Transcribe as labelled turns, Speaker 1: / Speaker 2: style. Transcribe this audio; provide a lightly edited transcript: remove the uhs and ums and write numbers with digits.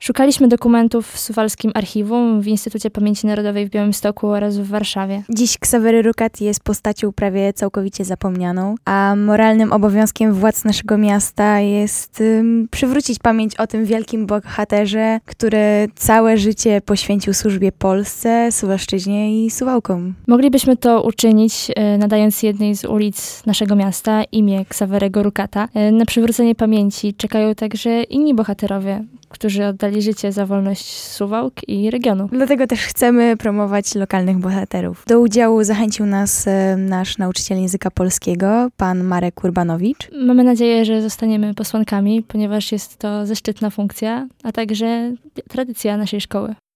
Speaker 1: Szukaliśmy dokumentów w Suwalskim Archiwum, w Instytucie Pamięci Narodowej w Białymstoku oraz w Warszawie.
Speaker 2: Dziś Ksawery Rukat jest postacią prawie całkowicie zapomnianą, a moralnym obowiązkiem władz naszego miasta jest przywrócić pamięć o tym wielkim bohaterze, który całe życie poświęcił służbie Polsce, Suwalszczyźnie i Suwałkom.
Speaker 1: Moglibyśmy to uczynić, nadając jednej z ulic naszego miasta imię Ksawerego Rukata. Na przywrócenie pamięci czekają także inni bohaterowie, którzy oddali życie za wolność Suwałk i regionu.
Speaker 2: Dlatego też chcemy promować lokalnych bohaterów. Do udziału zachęcił nas nasz nauczyciel języka polskiego, pan Marek Urbanowicz.
Speaker 1: Mamy nadzieję, że zostaniemy posłankami, ponieważ jest to zaszczytna funkcja, a także tradycja naszej szkoły.